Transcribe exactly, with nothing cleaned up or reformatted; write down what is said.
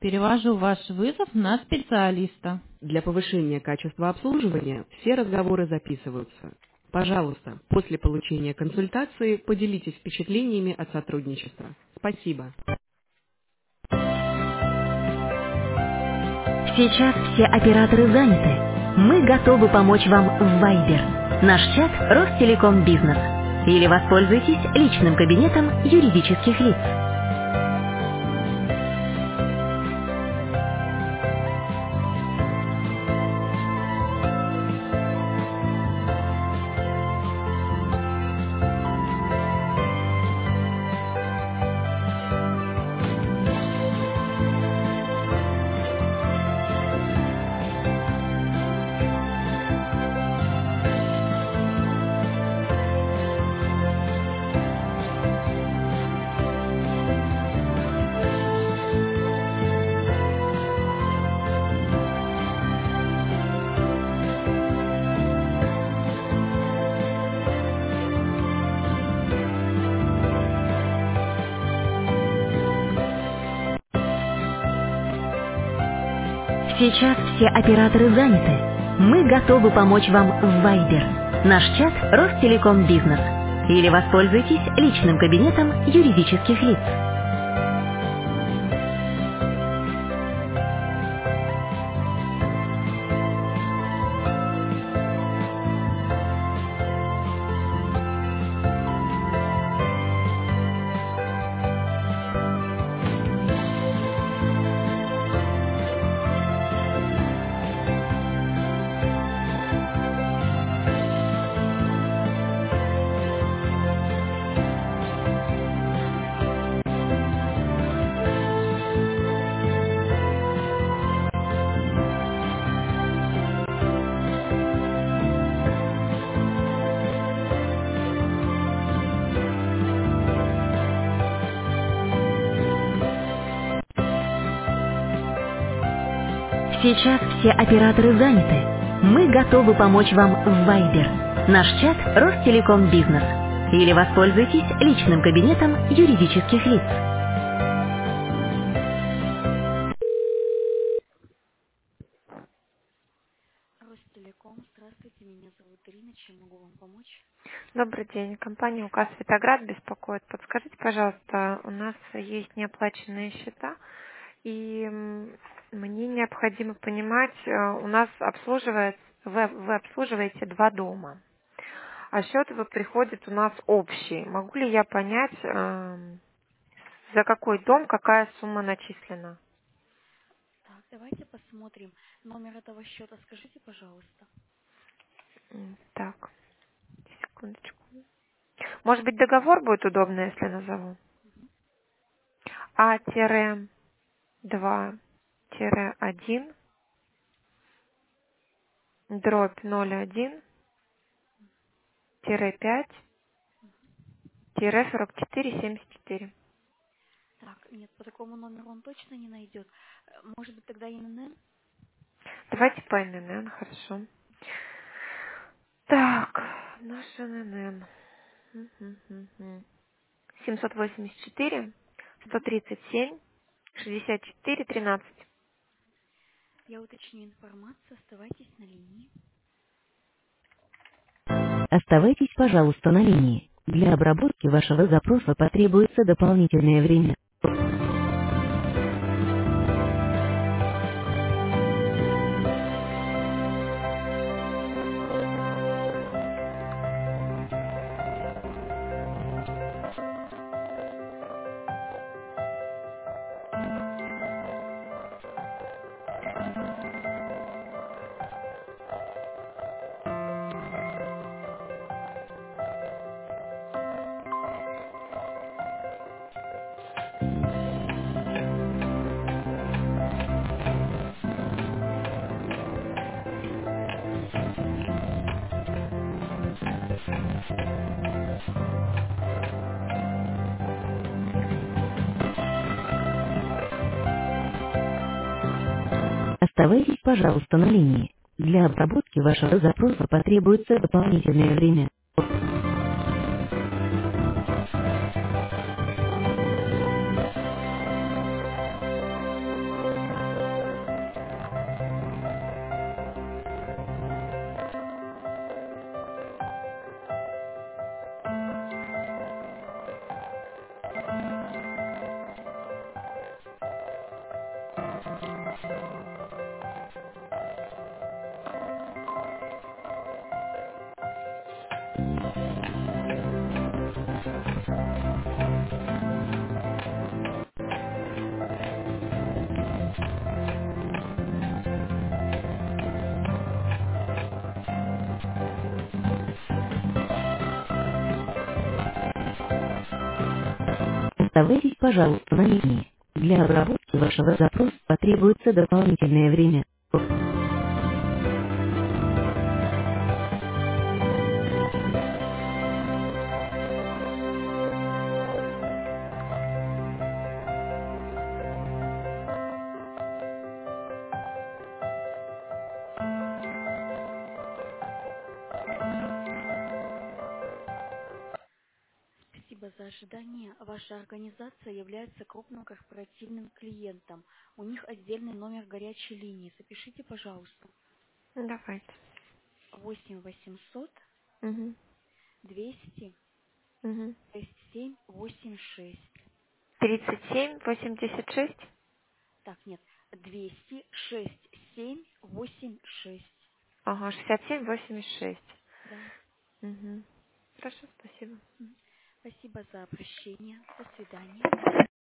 Перевожу ваш вызов на специалиста. Для повышения качества обслуживания все разговоры записываются. Пожалуйста, после получения консультации поделитесь впечатлениями от сотрудничества. Спасибо. Сейчас все операторы заняты. Мы готовы помочь вам в Viber. Наш чат Ростелеком Бизнес. Или воспользуйтесь личным кабинетом юридических лиц. Сейчас все операторы заняты. Мы готовы помочь вам в Viber. Наш чат Ростелеком Бизнес. Или воспользуйтесь личным кабинетом юридических лиц. Сейчас все операторы заняты. Мы готовы помочь вам в Viber. Наш чат Ростелеком Бизнес. Или воспользуйтесь личным кабинетом юридических лиц. Ростелеком, здравствуйте, меня зовут Ирина, чем могу вам помочь? Добрый день. Компания УКАС Светоград беспокоит. Подскажите, пожалуйста, у нас есть неоплаченные счета, и м, мне необходимо понимать, э, у нас обслуживает, вы, вы обслуживаете два дома, а счет вы приходит у нас общий. Могу ли я понять, э, за какой дом какая сумма начислена? Так, давайте посмотрим. Номер этого счета скажите, пожалуйста. М, Так, секундочку. Может быть, договор будет удобно, если назову? А-два-один дробь ноль один пять сорок четыре семьдесят четыре. Так, нет, по такому номеру он точно не найдет. Э, Может быть, тогда ИНН? Давайте по эн эн эн, хорошо. Так, наш эн эн эн. Мгм. семьсот восемьдесят четыре сто тридцать семь шестьдесят четыре тринадцать. Я уточню информацию, оставайтесь на линии. Оставайтесь, пожалуйста, на линии. Для обработки вашего запроса потребуется дополнительное время. Оставайтесь, пожалуйста, на линии. Для обработки вашего запроса потребуется дополнительное время. Оставайтесь, пожалуйста, на линии. Для обработки вашего запроса потребуется дополнительное время. Спасибо за ожидание. Ваша организация является крупным корпоративным клиентом. У них отдельный номер горячей линии. Запишите, пожалуйста. Давайте. восемь восемьсот Угу. двести Угу. шестьдесят семь восемьдесят шесть. тридцать семь восемьдесят шесть. Так, нет, двести шестьдесят семь восемьдесят шесть. Ага, шестьдесят семь восемьдесят шесть. Да. Угу. Хорошо, спасибо. М. Спасибо за обращение. До свидания.